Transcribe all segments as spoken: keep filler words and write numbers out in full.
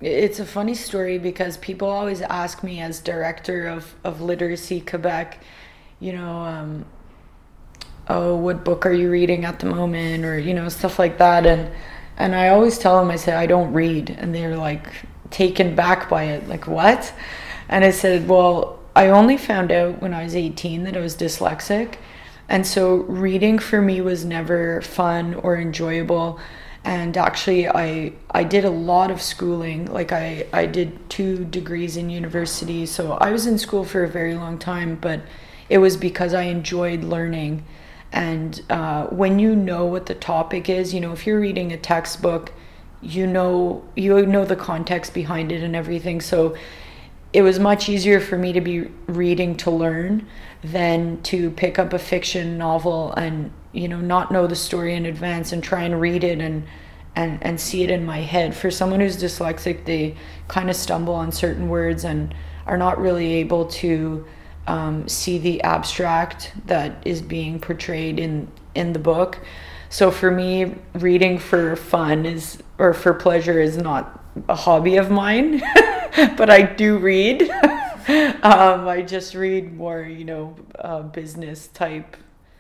It's a funny story because people always ask me, as director of, of Literacy Quebec, you know, um, oh, what book are you reading at the moment, or you know, stuff like that. And and I always tell them, I say I don't read, and they're like taken back by it, like what? And I said, well, I only found out when I was eighteen that I was dyslexic, and so reading for me was never fun or enjoyable. And actually, I I did a lot of schooling. Like I I did two degrees in university, so I was in school for a very long time. But it was because I enjoyed learning. And uh, when you know what the topic is, you know, if you're reading a textbook, you know you know the context behind it and everything. So it was much easier for me to be reading to learn than to pick up a fiction novel and, you know, not know the story in advance and try and read it and and and see it in my head. For someone who's dyslexic, they kind of stumble on certain words and are not really able to um, see the abstract that is being portrayed in in the book. So for me, reading for fun is or for pleasure is not a hobby of mine, but I do read. um, I just read more, you know, uh, business type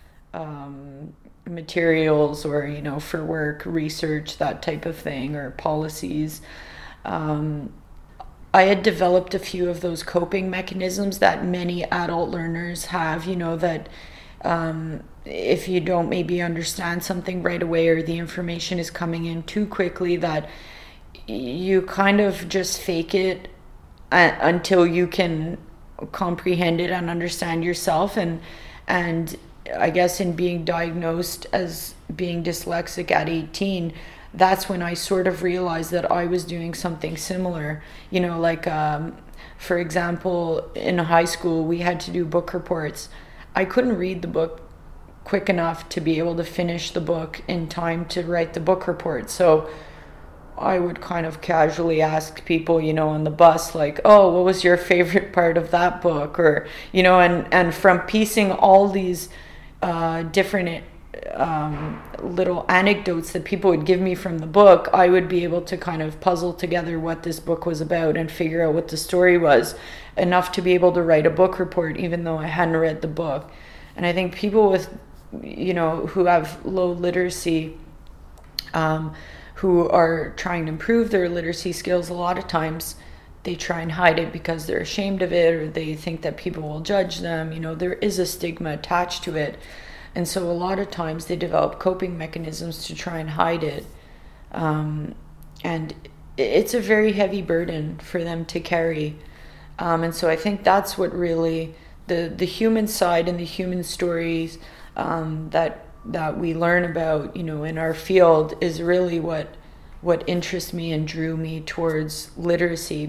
um, materials, or you know, for work research, that type of thing, or policies. Um, I had developed a few of those coping mechanisms that many adult learners have, you know, that um, if you don't maybe understand something right away, or the information is coming in too quickly, that you kind of just fake it uh, until you can comprehend it and understand yourself. And and I guess in being diagnosed as being dyslexic at eighteen, that's when I sort of realized that I was doing something similar. You know, like, um, for example, in high school, we had to do book reports. I couldn't read the book quick enough to be able to finish the book in time to write the book report. So I would kind of casually ask people, you know, on the bus, like, oh, what was your favorite part of that book? Or, you know, and, and from piecing all these uh, different um, little anecdotes that people would give me from the book, I would be able to kind of puzzle together what this book was about and figure out what the story was, enough to be able to write a book report, even though I hadn't read the book. And I think people with, you know, who have low literacy, um, who are trying to improve their literacy skills, a lot of times they try and hide it because they're ashamed of it, or they think that people will judge them. You know, there is a stigma attached to it. And so a lot of times they develop coping mechanisms to try and hide it. Um, and it's a very heavy burden for them to carry. Um, and so I think that's what really, the, the human side and the human stories um, that that we learn about, you know, in our field is really what what interests me and drew me towards literacy.